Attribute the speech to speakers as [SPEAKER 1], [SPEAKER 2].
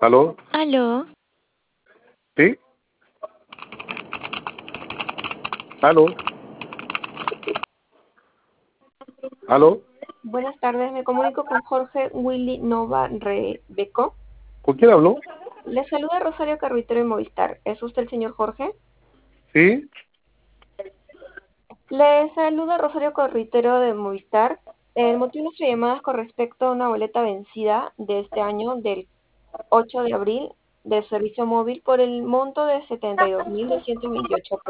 [SPEAKER 1] ¿Aló?
[SPEAKER 2] Aló,
[SPEAKER 1] ¿Sí? ¿Aló? ¿Aló?
[SPEAKER 3] Buenas tardes, me comunico con Jorge Willy Nova Rebeco.
[SPEAKER 1] ¿Con quién habló?
[SPEAKER 3] Le saluda Rosario Carruitero de Movistar. ¿Es usted el señor Jorge?
[SPEAKER 1] ¿Sí?
[SPEAKER 3] Le saluda Rosario Carruitero de Movistar. El motivo de nuestra llamada es con respecto a una boleta vencida de este año, del 8 de abril, de servicio móvil por el monto de 72.228